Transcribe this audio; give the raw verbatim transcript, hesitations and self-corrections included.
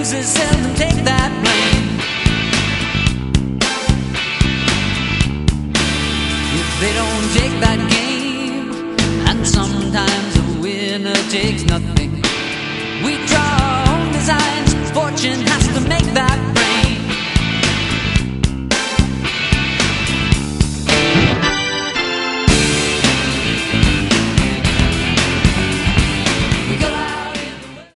losers seldom take that blame. If they don't take that game, and sometimes a winner takes nothing.